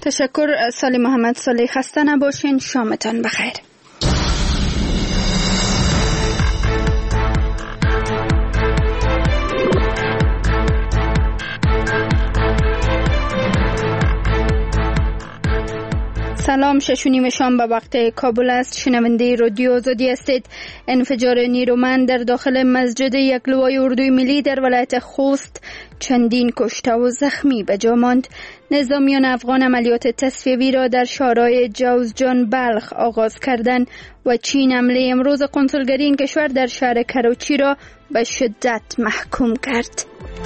تشکر سالی محمد صالح. خسته نباشین. شامتان بخیر. سلام، 6:30 شام به وقت کابل است. شنونده رادیو آزادی هستید. انفجار نیرومند در داخل مسجد یکلوای اردوی ملی در ولایت خوست چندین کشته و زخمی به جا ماند. نظامیان افغان عملیات تصفیه‌ای را در شهرهای جوزجان بلخ آغاز کردند و چین حمله امروز قنسولگری این کشور در شهر کراچی را به شدت محکوم کرد.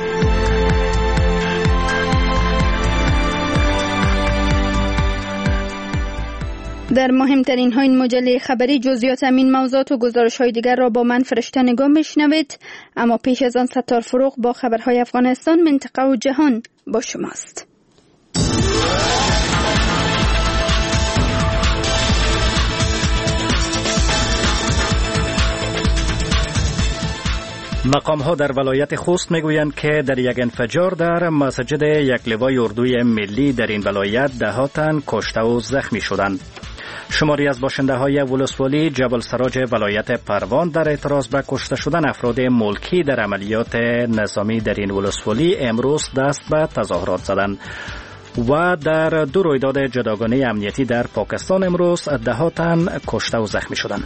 در مهمترین های این مجله خبری جزئیات همین موضوعات و گزارش های دیگر را با من فرشته نگاه میشنوید، اما پیش از آن ستار فروغ با خبرهای افغانستان، منطقه و جهان با شماست. مقام‌ها در ولایت خوست میگویند که در یک انفجار در مسجد یکلوای اردوی ملی در این ولایت 10 تن کشته و زخمی شدند. شماری از باشنده‌های ولسوالی جبل سراج ولایت پروان در اعتراض به کشته شدن افراد ملکی در عملیات نظامی در این ولسوالی امروز دست به تظاهرات زدند. و در 2 رویداد جداگانه امنیتی در پاکستان امروز 10 تن کشته و زخمی شدند.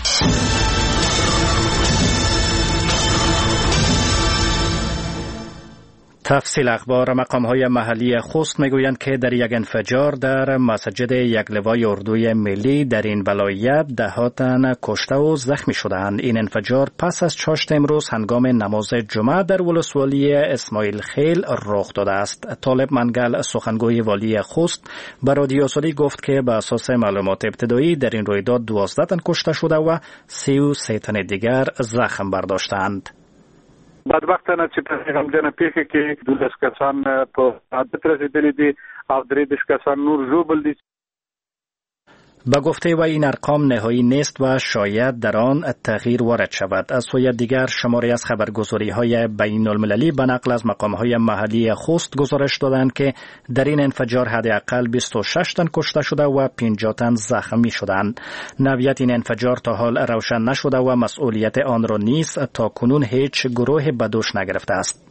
تفصیل اخبار. مقام‌های محلی خوست میگویند که در یک انفجار در مسجد یکلوای اردوی ملی در این ولایت 10 تن کشته و زخمی شدند. این انفجار پس از چاشت امروز هنگام نماز جمعه در ولسوالی اسماعیل خیل رخ داده است. طالب منگل سخنگوی والی خوست به رادیو آزادی گفت که به اساس معلومات ابتدایی در این رویداد 12 تن کشته شده و 33 تن دیگر زخم برداشتند. بدبختانه چې په غمجنه پیښه کې 12 کسان په عادت رسیدلي دي او 3 کسان نور ژوبل دي. با گفته و این ارقام نهایی نیست و شاید در آن تغییر وارد شود. از سوی دیگر شماری از خبرگزاری‌های بین‌المللی به نقل از مقام‌های محلی خوست گزارش دادند که در این انفجار حداقل 26 تن کشته شده و 50 تن زخمی شدند. نوعیت این انفجار تا حال روشن نشده و مسئولیت آن را نیز تا کنون هیچ گروه به دوش نگرفته است.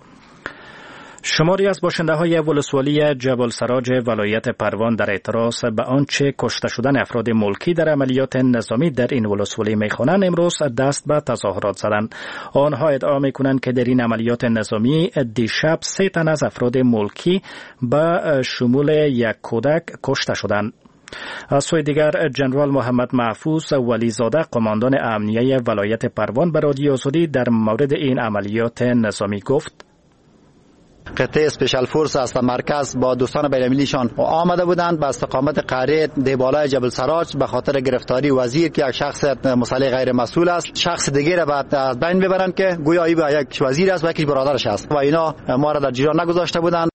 شماری از باشنده‌های ولسوالی جبل سراج ولایت پروان در اعتراض به آنچه کشته شدن افراد ملکی در عملیات نظامی در این ولسوالی می‌خوانند امروز دست به تظاهرات زدند. آنها ادعا می‌کنند که در این عملیات نظامی دیشب 3 تن از افراد ملکی به شمول یک کودک کشته شدند. از سوی دیگر جنرال محمد محفوظ ولیزاده قماندان امنیه ولایت پروان به رادیو آزادی در مورد این عملیات نظامی گفت: قطعه اسپیشال فورس از مرکز با دوستان بین‌المللیشان آمده بودند به استقامت قریه دیبالای جبل سراج به خاطر گرفتاری وزیر که یک شخص مسلح غیر مسئول است، شخص دیگه را از بین ببرند که گویا ای به یک وزیر است و یکی برادرش است و اینا ما را در جریان نگذاشته بودند.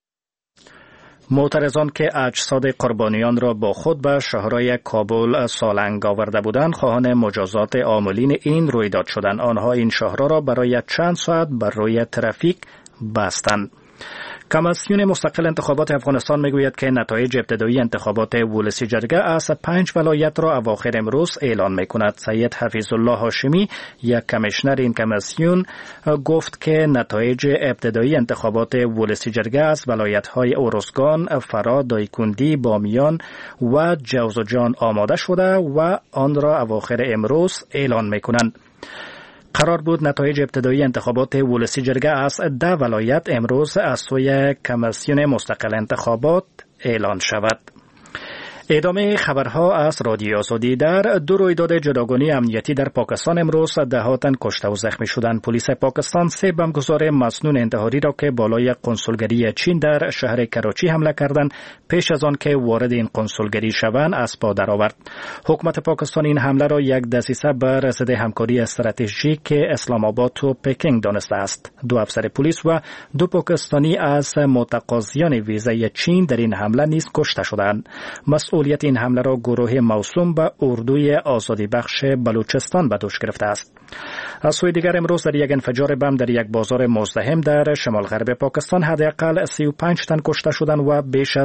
معترضان که اجساد قربانیان را با خود به شهرهای کابل سالنگ آورده بودند خواهان مجازات عاملین این رویداد شدند. آنها این شهرها را برای چند ساعت بر روی ترافیک بستند. کمیسیون مستقل انتخابات افغانستان میگوید که نتایج ابتدایی انتخابات ولسی جرگه از 5 ولایت را اواخر امروز اعلان میکند. سید حفیظ الله هاشمی، یک کمیشنر این کمیسیون، گفت که نتایج ابتدایی انتخابات ولسی جرگه از ولایت‌های اورزگان، فرا، دایکندی، بامیان و جوزجان آماده شده و آن را اواخر امروز اعلان میکنند. قرار بود نتایج ابتدایی انتخابات ولسی جرگه از 10 ولایت امروز از سوی کمیسیون مستقل انتخابات اعلان شود. ادامه خبرها از رادیو آزادی. در 2 رویداد جداگانه امنیتی در پاکستان امروز 10 تن کشته و زخمی شدند. پلیس پاکستان 3 بمبگذار مسنون انتحاری را که بالای قنسولگری چین در شهر کراچی حمله کردند پیش از آن که وارد این قنسولگری شوند از پا درآورد. حکومت پاکستان این حمله را یک دسیسه بر ضد همکاری استراتژیک اسلام آباد و پکینگ دانسته است. 2 افسر پلیس و 2 پاکستانی از متقاضیان ویزای چین در این حمله نیز کشته شدند. مسئولیت این حمله را گروه موسوم به اردوی آزادی بخش بلوچستان به دوش گرفته است. از سوی دیگر امروز در یک انفجار بم در یک بازار مزدحم در شمال غرب پاکستان حداقل 35 تن کشته شدند و بیش از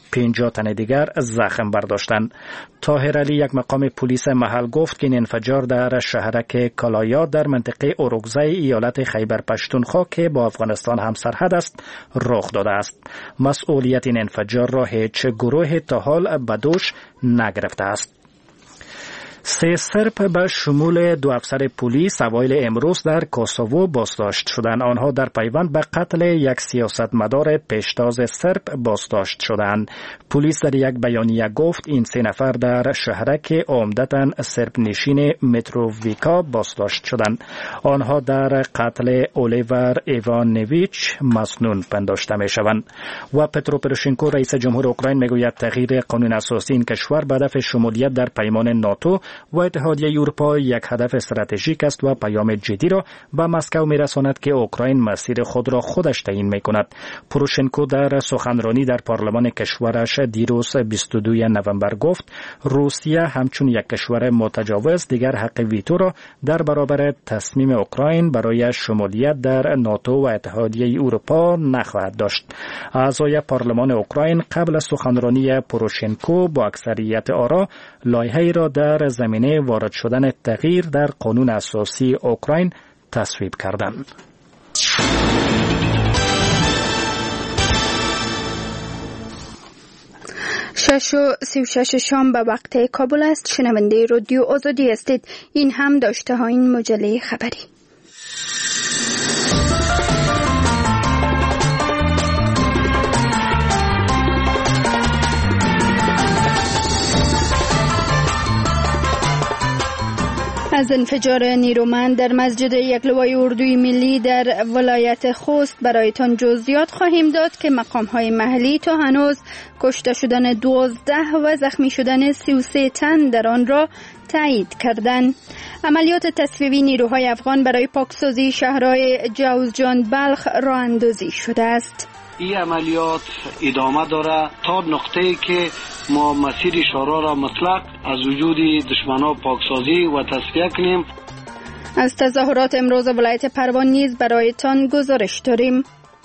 50 تن دیگر زخم برداشتند. طاهر علی، یک مقام پلیس محل، گفت که این انفجار در شهرک کالایا در منطقه اوروگزای ایالت خیبر پشتونخوا که با افغانستان همسرحد است رخ داده است. مسئولیت این انفجار را هیچ گروه تا حال به دوش نگرفته است. 3 سرب به شمول 2 افسر پلیس اوایل امروز در کوسوو بازداشت شدند. آنها در پیوند به قتل یک سیاستمدار پیشتاز سرب بازداشت شدند. پلیس در یک بیانیه گفت این 3 نفر در شهرک عمدتاً سرب نشین متروویکا بازداشت شدند. آنها در قتل اولیور ایوانویچ مسنون پنداشته می شوند. و پترو پروشنکو، رئیس جمهور اوکراین، میگوید تغییر قانون اساسی این کشور به هدف شمولیت در پیمان ناتو و اتحادیه اروپا یک هدف استراتژیک است و پیام جدی را به مسکو میرساند که اوکراین مسیر خود را خودش تعیین میکند. پروشنکو در سخنرانی در پارلمان کشورش دیروز 22 نوامبر گفت روسیه همچون یک کشور متجاوز دیگر حق ویتو را در برابر تصمیم اوکراین برای شمولیت در ناتو و اتحادیه اروپا نخواهد داشت. اعضای پارلمان اوکراین قبل از سخنرانی پروشنکو با اکثریت آرا لایحه‌ای را در زمینه وارد شدن تغییر در قانون اساسی اوکراین تصویب کردند. 6:36 شام به وقت کابل است. شنونده رادیو آزادی هستید. این هم داشته ها این مجله خبری. از انفجار نیرومند در مسجد یکلوای اردوی ملی در ولایت خوست برایتان جزئیات خواهیم داد که مقام‌های محلی تا هنوز کشته شدن 12 و زخمی شدن 33 تن در آن را تایید کردند. عملیات تصفیه‌ای نیروهای افغان برای پاکسازی شهرهای جوزجان بلخ راه اندازی شده است. این عملیات ادامه داره تا نقطه‌ای که ما مسیر شورا را مطلق از وجود دشمنان پاکسازی و تصفیه کنیم. از تظاهرات امروز ولایت پروان نیز برایتان گزارش داریم.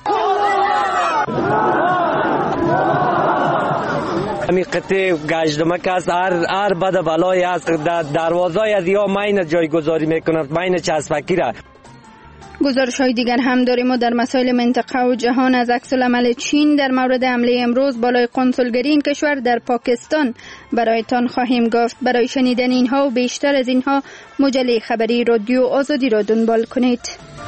امی قطعه گشتمک است، هر بد بلای است دروازه از یا ماین جایگذاری میکند، ماین چسبکی را. گزارش های دیگر هم داریم و در مسائل منطقه و جهان از عکس‌العمل چین در مورد حمله امروز بالای قنسولگری این کشور در پاکستان برایتان خواهیم گفت. برای شنیدن اینها و بیشتر از اینها مجله خبری رادیو آزادی را دنبال کنید.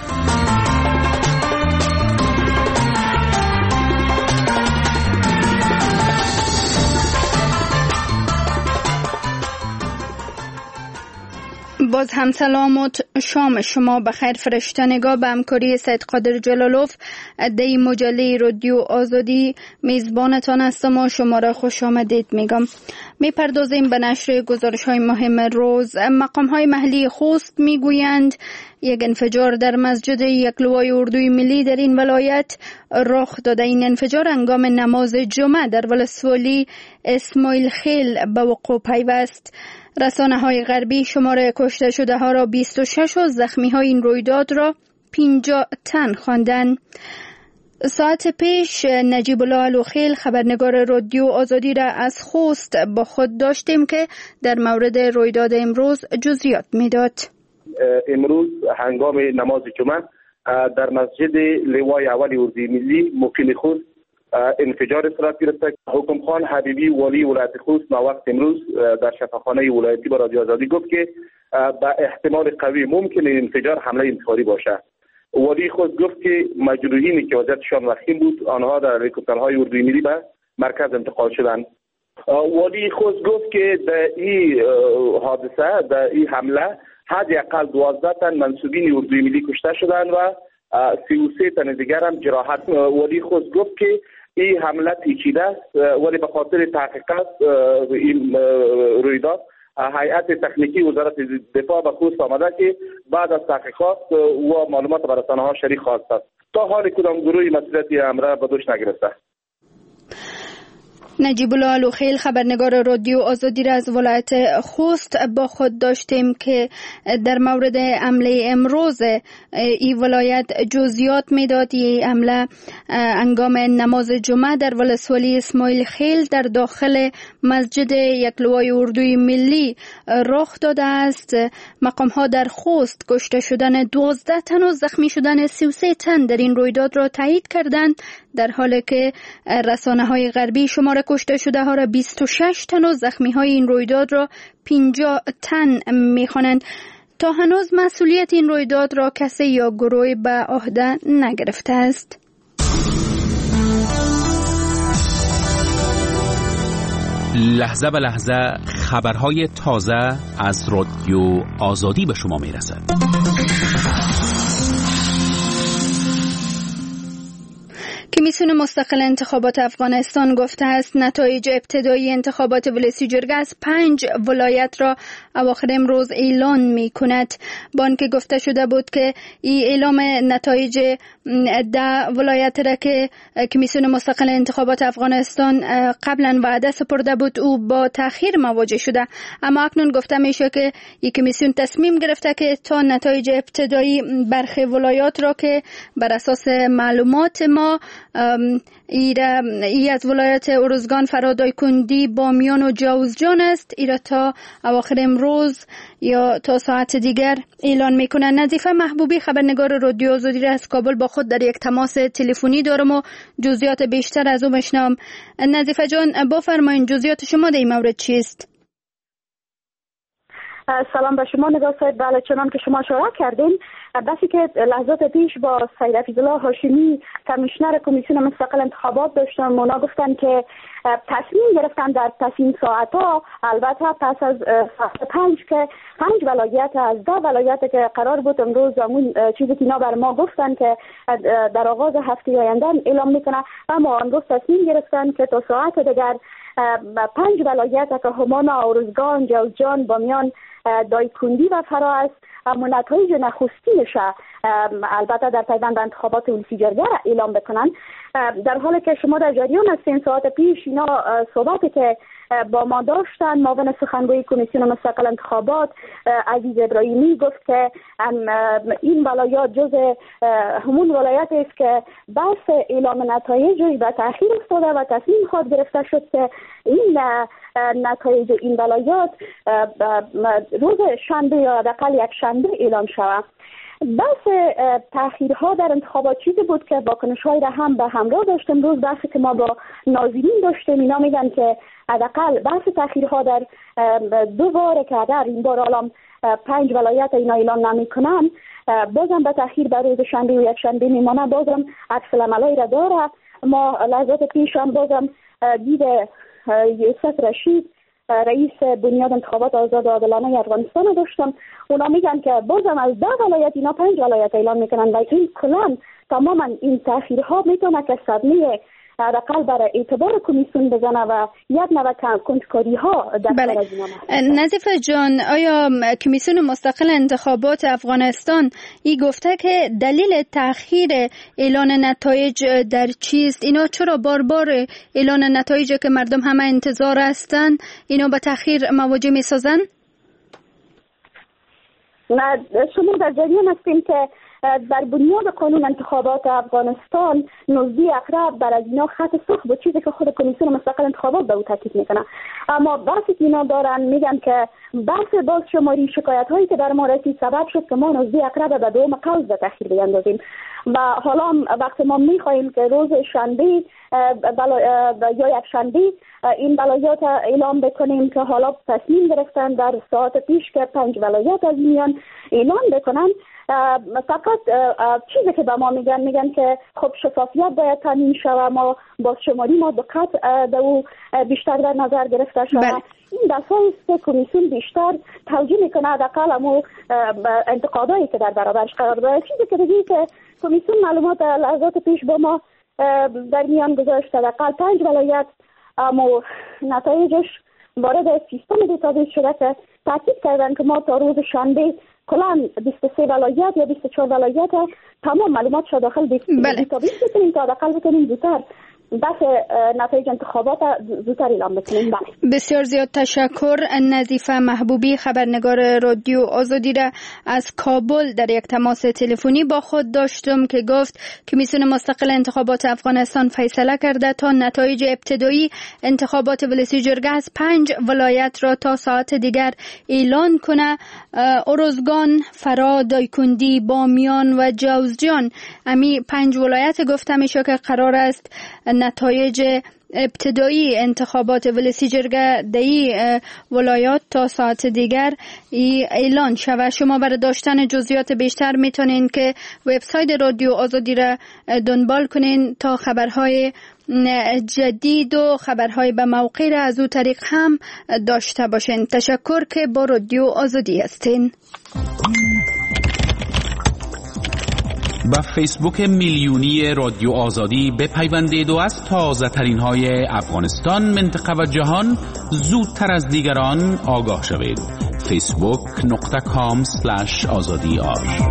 باز هم سلام و شام شما بخیر. فرشته نگاه به همکاری سید قادر جلالوف دی مجله رادیو آزادی میزبانتان هستم و شما را خوش آمدید میگم. میپردازیم به نشر گزارش های مهم روز. مقام های محلی خوست میگویند یک انفجار در مسجد یکلوای اردوی ملی در این ولایت رخ داده. این انفجار هنگام نماز جمعه در ولسوالی اسماعیل خیل به وقوع پیوست. رسانه های غربی شماره کشته شده ها را 26 و زخمی های این رویداد را 50 تن خواندند. ساعت پیش نجیب الله علوخیل خبرنگار رادیو آزادی را از خوست با خود داشتیم که در مورد رویداد امروز جزئیات میداد. امروز هنگام نماز جمعه در مسجد لوای اول اردوی ملی مقیم خوست انفجار صورت گرفت. حکم خان حبیبی والی ولایت خوست ما وقت امروز در شفاخانه ولایتی با رادیو آزادی گفت که با احتمال قوی ممکن انفجار حمله انتحاری باشه. والی خود گفت که مجروحینی که وضعیتشان وخیم بود آنها در هلیکوپترهای اردوی ملی به مرکز انتقال شدند. والی خود گفت که در این حادثه در این حمله حداقل 12 تن منسوبین اردوی ملی کشته شدند و 33 تن دیگر هم جراحت. والی خود گفت که این حمله پیچیده است ولی به خاطر تحقیقات این رویداد هیئت تکنیکی وزارت دفاع به خوست آمده که بعد از تحقیقات و معلومات به رسانه‌ها شریک خواهد است. تا حال کدام گروهی مسئولیت امر به دوش نگرفته. نجیب الله الوخیل خبرنگار رادیو آزادی را از ولایت خوست با خود داشتیم که در مورد حمله امروز این ولایت جزئیات میداد. این حمله هنگام نماز جمعه در ولسوالی اسماعیل خیل در داخل مسجد یکلوای اردوی ملی رخ داده است. مقام ها در خوست کشته شدن 12 تن و زخمی شدن 33 تن در این رویداد را تایید کردند، در حالی که رسانه های غربی شمار کشته شده ها را 26 تن و زخمی های این رویداد را 50 تن می‌خوانند. تا هنوز مسئولیت این رویداد را کسی یا گروهی به عهده نگرفته است. لحظه به لحظه خبرهای تازه از رادیو آزادی به شما میرسد. کمیسیون مستقل انتخابات افغانستان گفته است نتایج ابتدایی انتخابات ولسی جرگه از 5 ولایت را اواخر امروز اعلان می کند. با آنکه گفته شده بود که این اعلام نتایج 10 ولایت را که کمیسیون مستقل انتخابات افغانستان قبلا وعده سپرده بود او با تأخیر مواجه شده، اما اکنون گفته میشه که این کمیسیون تصمیم گرفته که تا نتایج ابتدایی برخی ولایات را که بر اساس معلومات ما ای از ولایت ارزگان، فرادایکندی، بامیان و جوزجان است، ای را تا اواخر امروز یا تا ساعت دیگر اعلان میکنند. نظیفه محبوبی خبرنگار رادیو آزادی را از کابل با خود در یک تماس تلفنی دارم و جزئیات بیشتر از او بشنوم. نظیفه جان بفرمایید جزئیات شما در این مورد چیست؟ سلام به شما نگاه صاحب. بله، چنان که شما اشاره کردین، بسی که لحظات پیش با سید حفیظالله هاشمی کمیشنر کمیسیون مستقل انتخابات داشتن، اونا گفتن که تصمیم گرفتن در تصمیم ساعتها، البته پس از ساعت 5 که 5 ولایت از 10 ولایت که قرار بود امروز همون چیزی که اینا بر ما گفتن که در آغاز هفته آینده اعلام میکنه، اما امروز تصمیم گرفتن که تا ساعت دیگر 5 ولایت که همانا، ارزگان، جوزجان، بامیان، دایکندی و فرا است، اما نتایج نخستینش البته در پیوند انتخابات ولسی جرگه اعلام بکنن. در حالی که شما در جریان هستین، ساعت پیش اینا صحبتی که با ما داشتن، معاون سخنگوی کمیسیون مستقل انتخابات عزیز ابراهیمی گفت که این ولایات جز همون ولایت است که بحث اعلام نتایج به تأخیر افتاده و تصمیم خود گرفته شد که این نتایج این ولایات روز شنبه یا حداقل یک شنبه اعلام شود. بحث تأخیرها در انتخابات چیزی بود که واکنش‌هایی را هم به همراه داشت. امروز بحثی که ما با ناظرین داشتیم، اینا میگن که حداقل بحث تأخیرها در 2 بار که در این بار الان 5 ولایت اینا اعلان نمی‌کنن، بازم به تأخیر بر روز شنبه و یک شنبه میمانه، بازم عکس العملایی را داره. ما لحظات پیش هم بازم دید یوسف رشید رئیس بنیاد انتخابات آزاد و عادلانه افغانستان داشتم، اونا میگن که بازم از 10 ولایت اینا 5 ولایت اعلان میکنن و این کلان تماما این تأخیرها میتونه که صدمه حداقل برای اعتبار کمیسیون بزنه و یک نوع کنتکاری ها در کار از اینا. نظیفه جان، آیا کمیسیون مستقل انتخابات افغانستان ای گفته که دلیل تأخیر اعلان نتایج در چیست؟ اینا چرا بار بار اعلان نتایج که مردم همه انتظار هستن اینا به تأخیر مواجه می سازن؟ نه، شما در جریان هستیم که در بنیاد قانون انتخابات افغانستان 19 اقرب بر از اینا خط سرخ بود، چیزی که خود کمیسیون مستقل انتخابات به او تاکید میکنه. اما بحثی که اینا دارن میگن که بحث باز شماری شکایت هایی که در ما رسید سبب شد که ما 19 اقرب به دوم قوس به تأخیر بیندازیم و حالا وقتی ما میخواهیم که روز شنبه یا یک شنبه این ولایات اعلام بکنیم که حالا تصمیم گرفتن در ساعت پیش که 5 ولایت از میان اعلان بکنن، فقط چیزی که به ما میگن که خب شفافیت باید تامین شود، ما باز شماری ما دقت در او بیشتر در نظر گرفته شود. این دفعه است که کمیسیون بیشتر توجیه میکنه حداقل امو انتقادایی که در برابرش قرار داره. چیزی که دیگه که کمیسیون معلومات لحظات پیش با ما در میان گذاشت، حداقل 5 ولایت اما نتایجش وارد سیستم دیتابیس شده که تاکید کردن که ما تا روز شنبه کلان 23 ولایت یا 24 ولایت تمام معلومات شده داخل دیتابیس بکنیم تا حداقل بکنیم زودتر بس نتایج انتخابات زودتر اعلام بکنیم. بسیار زیاد تشکر. نظیفه محبوبی خبرنگار رادیو آزادی را از کابل در یک تماس تلفنی با خود داشتم که گفت کمیسیون مستقل انتخابات افغانستان فیصله کرده تا نتایج ابتدایی انتخابات ولسی جرگه از 5 ولایت را تا ساعت دیگر اعلان کنه. ارزگان، فرا، دایکندی، بامیان و جوزجان، امی 5 ولایت گفته میشه که قرار است نتایج ابتدایی انتخابات ولسی جرگه دهی ولایات تا ساعت دیگر اعلان شود. شما برای داشتن جزئیات بیشتر میتونین که وبسایت رادیو آزادی را دنبال کنین تا خبرهای جدید و خبرهای به موقع را از او طریق هم داشته باشین. تشکر که با رادیو آزادی هستین. با فیسبوک میلیونی رادیو آزادی بپیوندید و از تازه ترین های افغانستان، منطقه و جهان زودتر از دیگران آگاه شوید. facebook.com/azadiar.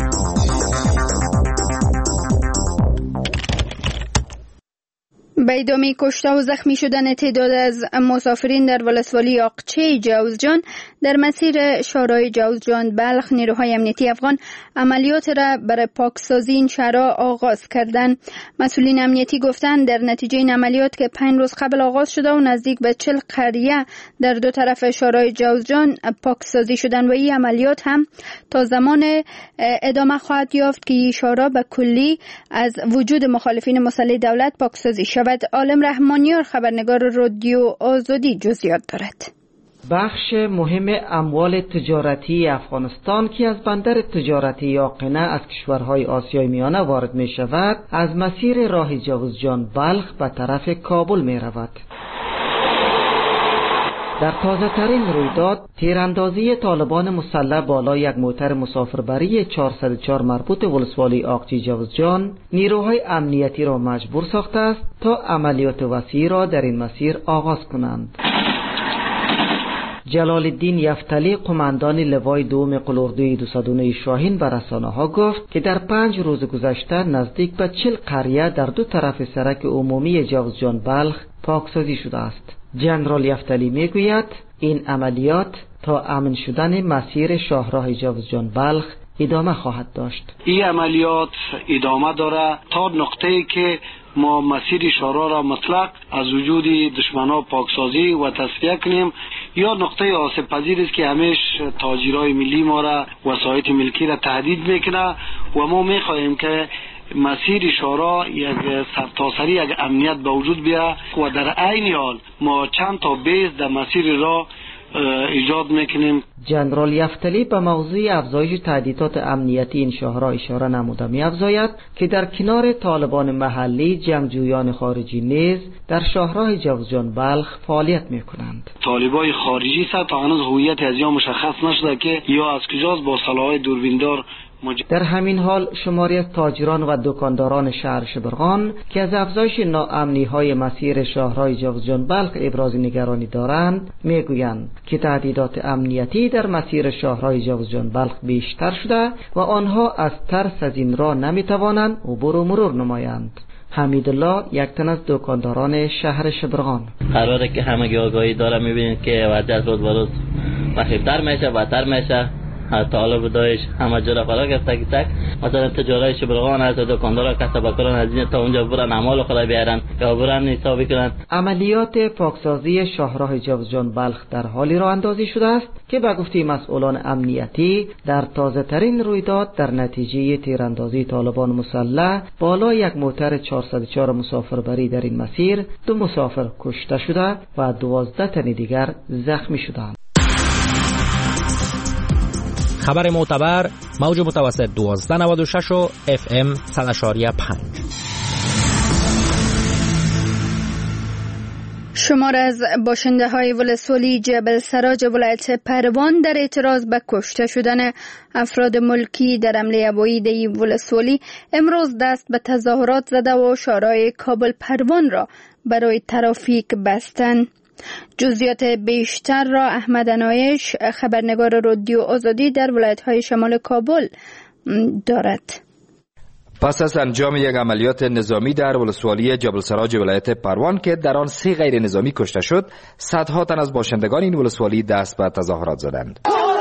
به ادامه کشته و زخمی شدن تعداد از مسافرین در ولسوالی آقچه جوزجان در مسیر شورای جوزجان بلخ، نیروهای امنیتی افغان عملیات را برای پاکسازی این شهرها آغاز کردند. مسئولین امنیتی گفتند در نتیجه این عملیات که 5 روز قبل آغاز شده و نزدیک به 40 قریه در 2 طرف شورای جوزجان پاکسازی شدند و این عملیات هم تا زمان ادامه خواهد یافت که این شهرها به کلی از وجود مخالفین مسلح دولت پاکسازی شود. عالم رحمانیار خبرنگار رادیو آزادی جزئیات دارد. بخش مهم اموال تجارتی افغانستان که از بندر تجارتی یاقنه از کشورهای آسیای میانه وارد می شود از مسیر راه جوزجان بلخ به طرف کابل می رود. در تازه ترین رویداد تیراندازی طالبان مسلح بالای یک موتر مسافربری 404 مربوط ولسوالی آقچی جوزجان نیروهای امنیتی را مجبور ساخته است تا عملیات وسیع را در این مسیر آغاز کنند. جلال الدین یفتلی قماندان لوای دوم قلاردوی 209 شاهین به رسانه‌ها گفت که در 5 روز گذشته نزدیک به 40 قریه در 2 طرف سرک عمومی جوزجان بلخ پاکسازی شده است. جنرال یفتلی میگوید این عملیات تا امن شدن مسیر شاهراه جوزجان بلخ ادامه خواهد داشت. این عملیات ادامه داره تا نقطه‌ای که ما مسیر شاهراه را مطلق از وجود دشمنان پاکسازی و تصفیه کنیم، یا نقطه آسیب پذیر است که همیش تاجرای ملی ما را وسایط ملکی را تهدید میکنه و ما میخواهیم که مسیر شورا یک سرتاسری یک امنیت به وجود بیاد و در عین حال ما چند تا بیس در مسیر را ایجاد میکنیم. جنرال یفتلی به موضوع افزایش تهدیدات امنیتی این شهرها اشاره نموده می‌افزاید که در کنار طالبان محلی جنگجویان خارجی نیز در شهرهای جوزجان بلخ فعالیت میکنند. طالبای خارجی است تا هنوز هویت از یا مشخص نشده که یا از کجاست با سلاح دوربیندار. در همین حال شماری از تاجران و دکانداران شهر شبرغان که از افزایش ناامنی‌های مسیر شهرهای جوزجان بلخ ابراز نگرانی دارند میگویند که تهدیدات امنیتی در مسیر شهرهای جوزجان بلخ بیشتر شده و آنها از ترس از این راه نمیتوانند عبور و مرور نمایند. حمیدالله یک تن از دکانداران شهر شبرغان: قراره که همه آگاهی داره، میبینید که وضعیت روز به روز مخیفتر میشه، بدتر میشه. طالب دایش همه جا را فرا گرفته که مثلا تجارای شبرغان از دکاندارا کسب کاران از این تا اونجا برن اعمال خود بیارن یا برن حسابی کنن. عملیات پاکسازی شاهراه جوزجان بلخ در حالی راه اندازی شده است که به گفته مسئولان امنیتی در تازه ترین رویداد در نتیجه تیراندازی طالبان مسلح بالای یک موتر 404 مسافربری در این مسیر 2 مسافر کشته شده و 12 تن دیگر زخمی شدند. خبر معتبر موج متوسط 1296 و FM 100.5. شمار از باشنده های ولسوالی جبل سراج ولایت پروان در اعتراض به کشته شدن افراد ملکی در حمله هوایی دی ولسوالی امروز دست به تظاهرات زده و شارع کابل پروان را برای ترافیک بستند. جزئیات بیشتر را احمد عنایش خبرنگار رادیو آزادی در ولایت‌های شمال کابل دارد. پس از انجام یک عملیات نظامی در ولسوالی جبل سراج ولایت پروان که در آن 3 غیر نظامی کشته شد، صدها تن از باشندگان این ولسوالی دست به تظاهرات زدند.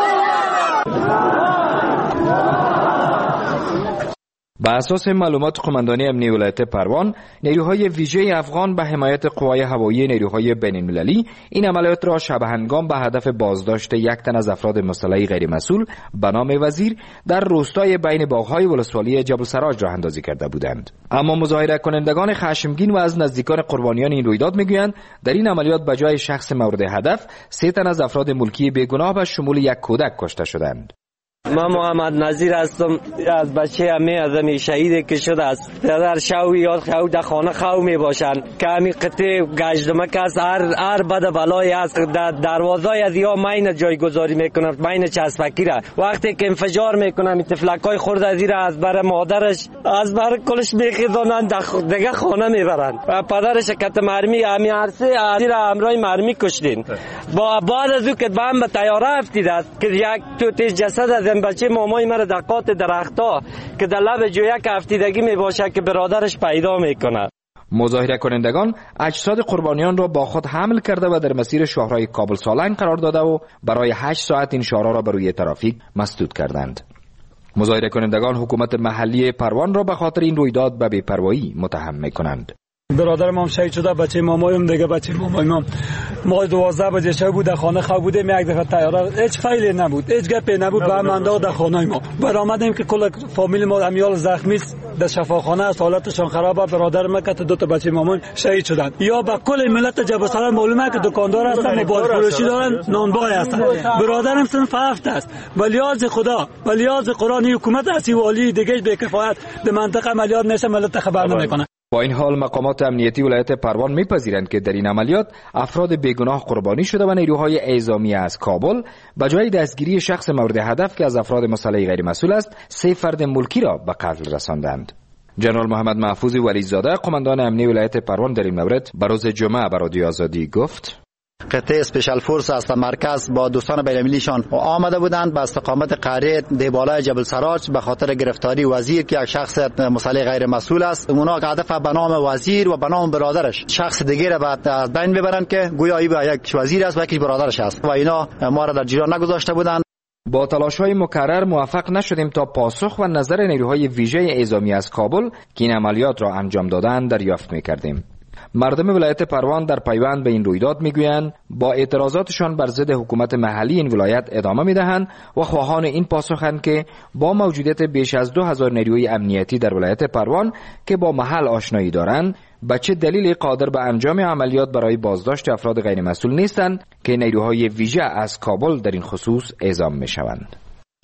با اساس معلومات قماندانی امنیه ولایت پروان، نیروهای ویژه افغان به حمایت قوای هوایی نیروهای بین‌المللی این عملیات را شب هنگام به هدف بازداشت 1 تن از افراد مسلح غیر مسئول به نام وزیر در روستای بین باغ‌های ولسوالی جبل سراج راه اندازی کرده بودند. اما مظاهره کنندگان خشمگین و از نزدیکان قربانیان این رویداد میگویند در این عملیات به جای شخص مورد هدف 3 تن از افراد ملکی بیگناه به شمول 1 کودک کشته شدند. من محمد نظیر هستم، از بچه همه ازمی شهیدی که شده است. در شو یا خو در خانه خو می باشند که همین قطعه گشتمک است. هر بد بلایی است در دروازه از یا مین جایگذاری میکنند، مین چسبکی را وقتی که انفجار میکنند تفلکای خورده از را از بر مادرش از بر کلش میخیزانند دیگه خانه میبرند و پدرش کت مرمی همین عرصه را همراه مرمی کشتین. با بعد از او که بم به طیاره افتید است که یک توتی جسد از بچه مامای مرا در قاط درخت‌ها که در لب جویک افتیدگی می باشه که برادرش پیدا میکنه. مظاهره کنندگان اجساد قربانیان را با خود حمل کرده و در مسیر شاهراه کابل سالنگ قرار داده و برای 8 ساعت این شاهراه را بر روی ترافیک مسدود کردند. مظاهره کنندگان حکومت محلی پروان را به خاطر این رویداد به بی‌پروایی متهم میکنند. برادرم هم شهید شده، بچه مامایم دیگه بچه مامایم ما 12 بجه شب بود در خانه خواب بودیم، یک دفعه طیاره هیچ فایلی نبود، هیچ گپی نبود، به من انداخت در خانه ما. برآمدیم که کل فامیل ما امیال زخمی است در شفاخانه است، حالتشان خرابه. برادرم که 2 تا بچه مامان شهید شدند. یا به کل ملت جبل سراج معلومه که دکاندار هستن، موبایل فروشی دارن، نانبای هستن. برادرم صنف 7 است. ولیاز خدا، ولیاز قرآن حکومت اسی والی دیگه به کفایت در منطقه عملیات نشه، ملت خبر نمیکنه. با این حال مقامات امنیتی ولایت پروان میپذیرند که در این عملیات افراد بیگناه قربانی شده و نیروهای اعزامی از کابل به جای دستگیری شخص مورد هدف که از افراد مسلح غیر مسئول است 3 فرد ملکی را به قتل رساندند. جنرال محمد محفوظ ولیزاده قماندان امنیه ولایت پروان در این مورد به روز جمعه به رادیو آزادی گفت: قطعه اسپیشال فورس از مرکز با دوستان بین‌المللیشان آمده بودند به استقامت قریه دیبالای جبل سراج به خاطر گرفتاری وزیر که یک شخص مسلح غیر مسئول است. اونا هدف به نام وزیر و به نام برادرش شخص دیگه را بعد از بین ببرند که گویا ای به یک وزیر است و یکی برادرش است و اینا ما را در جریان نگذاشته بودند. با تلاش‌های مکرر موفق نشدیم تا پاسخ و نظر نیروهای ویژه اعزامی از کابل که این عملیات را انجام دادند دریافت می‌کردیم. مردم ولایت پروان در پیوند به این رویداد میگویند با اعتراضاتشان بر ضد حکومت محلی این ولایت ادامه میدهند و خواهان این پاسخند که با موجودیت بیش از 2000 نیروی امنیتی در ولایت پروان که با محل آشنایی دارند به چه دلیل قادر به انجام عملیات برای بازداشت افراد غیر مسئول نیستند که نیروهای ویژه از کابل در این خصوص اعزام میشوند.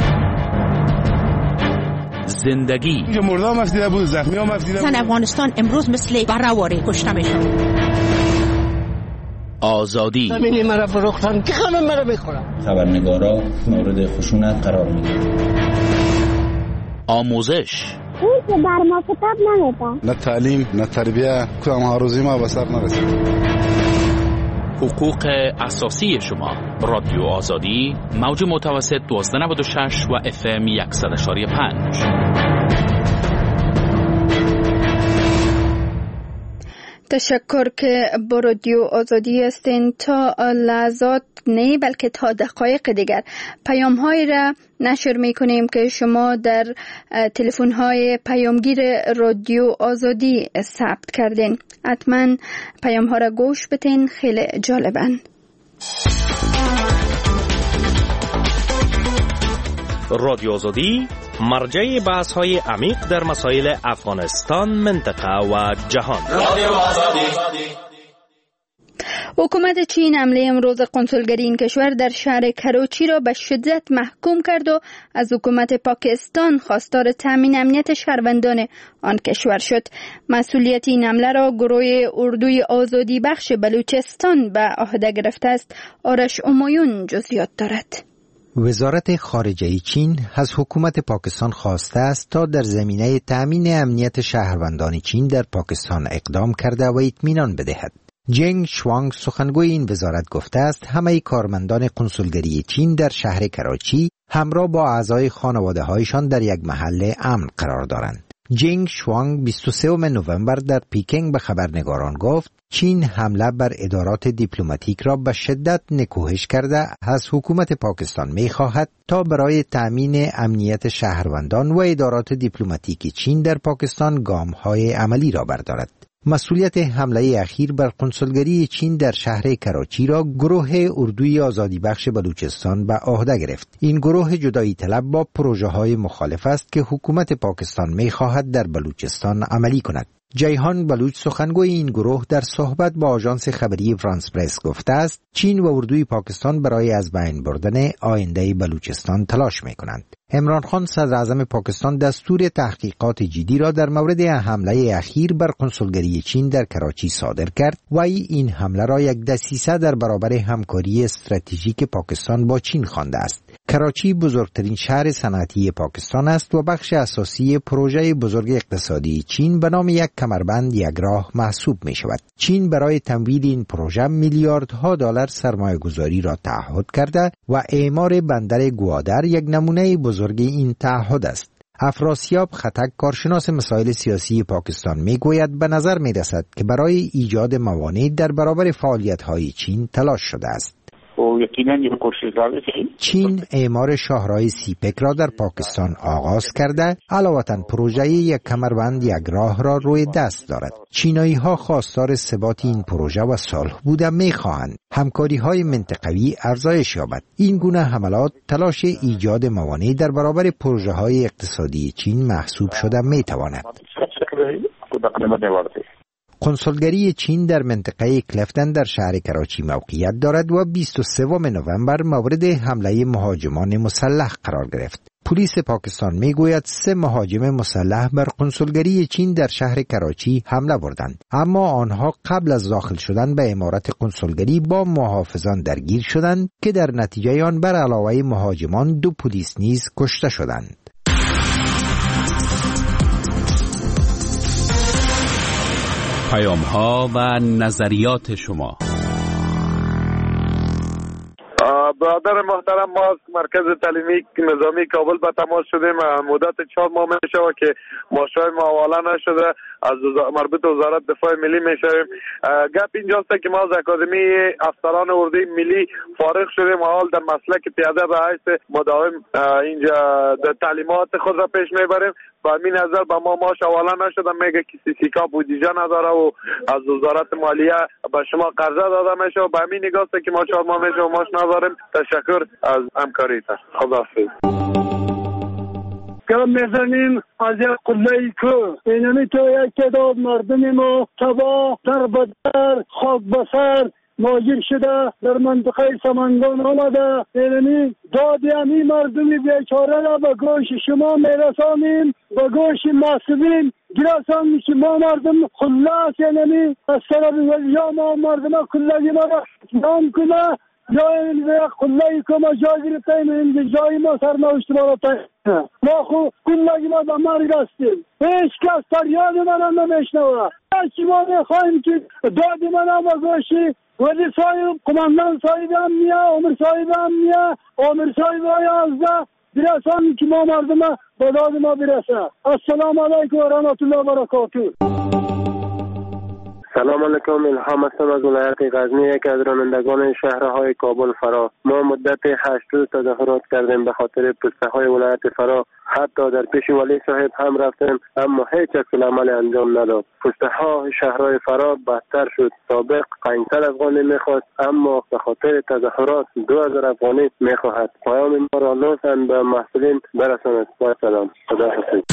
زندگی مردم مفیده بود، زخمی ها مفیده بود. افغانستان امروز مثل برآوری کشته میشن. آزادی زمینی مرا فروختن که همه مرا میخورن. خبرنگارا مورد خشونت قرار میگیرن. آموزش اون که بر ما کتاب نمیدن. نه تعلیم نه تربیه، کدام هاروزی ما به سر نرسید. حقوق اساسی شما. رادیو آزادی موج متوسط 1296 و FM 100.5. تشکر که با رادیو آزادی هستین. تا لحظات نه بلکه تا دقایق دیگر پیام های را نشر می کنیم که شما در تلفن های پیامگیر رادیو آزادی ثبت کردین. حتما پیام ها را گوش بتین، خیلی جالبن. رادیو آزادی مرجع بحث های عمیق در مسائل افغانستان، منطقه و جهان. رادیو آزادی. حکومت چین حمله امروز قنسولگری این کشور در شهر کراچی را به شدت محکوم کرد و از حکومت پاکستان خواستار تامین امنیت شهروندان آن کشور شد. مسئولیت این حمله را گروه اردوی آزادی بخش بلوچستان به عهده گرفته است. آرش امایون جزئیات دارد. وزارت خارجه چین از حکومت پاکستان خواسته است تا در زمینه تأمین امنیت شهروندان چین در پاکستان اقدام کرده و اطمینان بدهد. جنگ شوانگ سخنگوی این وزارت گفته است همه کارمندان قنسولگری چین در شهر کراچی همراه با اعضای خانواده هایشان در یک محل امن قرار دارند. جنگ شوانگ 23 نوامبر در پیکنگ به خبرنگاران گفت چین حمله بر ادارات دیپلماتیک را به شدت نکوهش کرده از حکومت پاکستان می‌خواهد تا برای تأمین امنیت شهروندان و ادارات دیپلماتیک چین در پاکستان گام‌های عملی را بردارد. مسئولیت حمله اخیر بر قنصلگری چین در شهر کراچی را گروه اردوی آزادی بخش بلوچستان به عهده گرفت. این گروه جدایی طلب با پروژه‌های مخالف است که حکومت پاکستان می‌خواهد در بلوچستان عملی کند. جیهان بلوچ سخنگوی این گروه در صحبت با آژانس خبری فرانس پرس گفته است چین و اردوی پاکستان برای از بین بردن آینده بلوچستان تلاش می‌کنند. عمران خان صدر اعظم پاکستان دستور تحقیقات جدی را در مورد حمله اخیر بر قنصلگری چین در کراچی صادر کرد و این حمله را یک دسیسه در برابر همکاری استراتژیک پاکستان با چین خوانده است. کراچی بزرگترین شهر صنعتی پاکستان است و بخش اساسی پروژه بزرگ اقتصادی چین به نام یک کمربند یک راه محسوب می شود. چین برای تمویل این پروژه میلیاردها دلار سرمایه گذاری را تعهد کرده و اعمار بندر گوادر یک نمونه بزرگ این تعهد است. افراسیاب خطک کارشناس مسائل سیاسی پاکستان میگوید به نظر می رسد که برای ایجاد موانع در برابر فعالیت‌های چین تلاش شده است. چین اعمار شاهراه سیپک را در پاکستان آغاز کرده، علاوه پروژه یک کمربند یک راه را روی دست دارد. چینایی ها خواستار ثبات این پروژه و صلح بوده میخواهند همکاری های منطقوی افزایش یابد. این گونه حملات تلاش ایجاد موانع در برابر پروژه های اقتصادی چین محسوب شده میتواند. قنصلگری چین در منطقه کلفتن در شهر کراچی موقعیت دارد و 23 نوامبر مورد حمله مهاجمان مسلح قرار گرفت. پلیس پاکستان میگوید 3 مهاجم مسلح بر قنصلگری چین در شهر کراچی حمله بردند، اما آنها قبل از داخل شدن به عمارت قنصلگری با محافظان درگیر شدند که در نتیجه آن بر علاوه مهاجمان 2 پلیس نیز کشته شدند. پیام‌ها و نظریات شما. برادر محترم، ما از مرکز تعلیمی نظامی کابل به تماس شدیم. مدت 4 ماه میشه که ماشای ما حواله نشده، از مربوط وزارت دفاع ملی میشویم. گپ اینجاست که ما از اکادمی افسران اردوی ملی فارغ شدیم و حال در مسلک پیاده به حیث مداوم اینجا تعلیمات خود را پیش میبریم. با همین نظر به ما ماش حواله نشده، میگه که سیسیکا بودجه نداره و از وزارت مالیه به شما قرضه داده میشه و به همین نگاهست که ما 4 ماه میشه و ماش نداریم. تشکر از همکاریتان. خداحافظ. کم میزنیم از یک قله‌ای که اینمی تو یک تعداد مردم ما تباه در بدر خاک بسر ماجر شده در منطقه سمنگان آمده. اینمی دادی همی مردم بیچاره را به گوش شما میرسانیم، به گوش مسئولین گرسانیم که ما مردم خله است. اینمی از طرف یا ما مردم خله‌ای ما را نام کنه یا این قله‌ای که ما جا گرفتیم این جایی ما سرنوشت ما را تایید. ما خود قله‌ای ما به مرگ هستیم، هیچ کس فریاد من را نمیشنوه. هرچی ما میخواهیم که دادی من را به گوشی ولی صاحب قماندان صاحب امنیه، عمر صاحب امنیه، عمر صاحب 11 برسانی که ما مردم به داد ما برسه. السلام علیکم و رحمت الله و برکاته. سلام علیکم، الهام هستم از ولایت غزنی، یکی از رانندگان شهرهای کابل فرا. ما مدت 8 روز تظاهرات کردیم به خاطر پسته های ولایت فرا. حتی در پیش ولی صاحب هم رفتیم اما هیچ عمل انجام نداد. پسته ها شهرهای فرا بدتر شد. سابق 500 افغانی میخواست اما به خاطر تظاهرات 2000 افغانی میخواهد. پیام ما را لطفاً به مسئولین برسانید. با سلام. خداحافظ.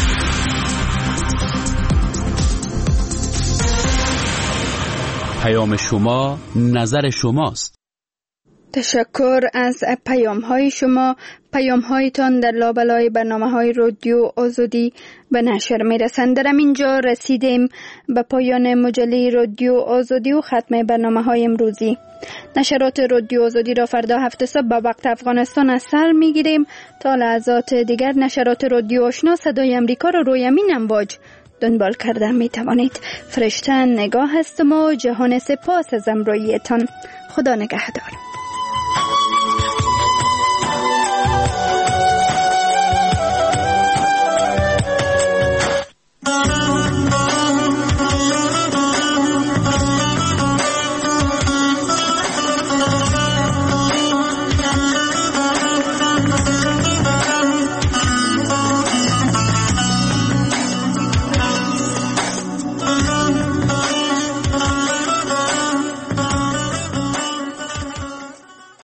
پیام شما نظر شماست. تشکر از پیام‌های شما. پیام‌هایتان در لابلای برنامه‌های رادیو آزادی به نشر می‌رسند. در اینجا رسیدیم به پایان مجله رادیو آزادی و ختم برنامه‌های امروزی. نشرات رادیو آزادی را فردا هفت صبح به وقت افغانستان از سر می‌گیریم. تا لحظات دیگر نشرات رادیو آشنا صدای امریکا را روی همین امواج دنبال کرده می توانید. فرشته نگاه هستم و جهان سپاس از همراهیتان. خدا نگهدار.